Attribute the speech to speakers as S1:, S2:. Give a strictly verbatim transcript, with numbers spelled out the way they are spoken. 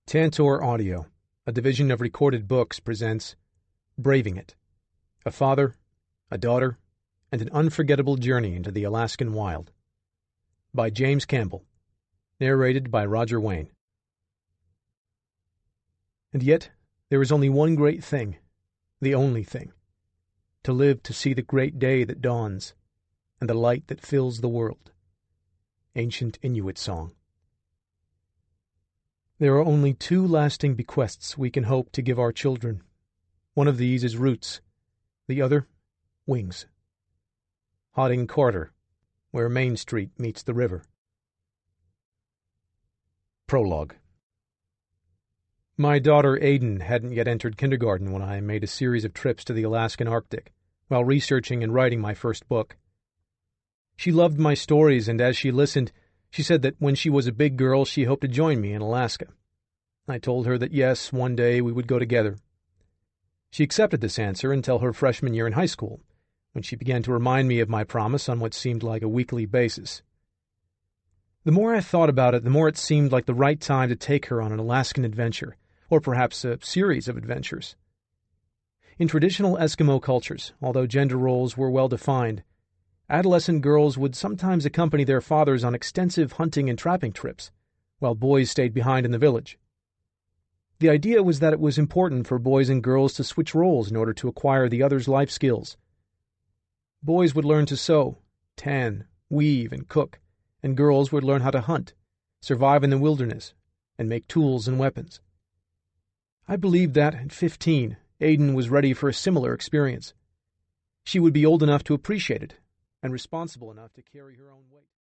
S1: Tantor Audio, a division of Recorded Books, presents Braving It, a father, a daughter, and an unforgettable journey into the Alaskan wild. By James Campbell. Narrated by Roger Wayne. And yet, there is only one great thing, the only thing, to live to see the great day that dawns, and the light that fills the world. Ancient Inuit Song. There are only two lasting bequests we can hope to give our children. One of these is roots, the other, wings. Hodding Carter, where Main Street meets the river. Prologue. My daughter Aiden hadn't yet entered kindergarten when I made a series of trips to the Alaskan Arctic, while researching and writing my first book. She loved my stories, and as she listened, she said that when she was a big girl she hoped to join me in Alaska. I told her that yes, one day we would go together. She accepted this answer until her freshman year in high school, when she began to remind me of my promise on what seemed like a weekly basis. The more I thought about it, the more it seemed like the right time to take her on an Alaskan adventure, or perhaps a series of adventures. In traditional Eskimo cultures, although gender roles were well defined, adolescent girls would sometimes accompany their fathers on extensive hunting and trapping trips, while boys stayed behind in the village. The idea was that it was important for boys and girls to switch roles in order to acquire the other's life skills. Boys would learn to sew, tan, weave, and cook, and girls would learn how to hunt, survive in the wilderness, and make tools and weapons. I believed that, at fifteen, Aiden was ready for a similar experience. She would be old enough to appreciate it, and responsible enough to carry her own weight.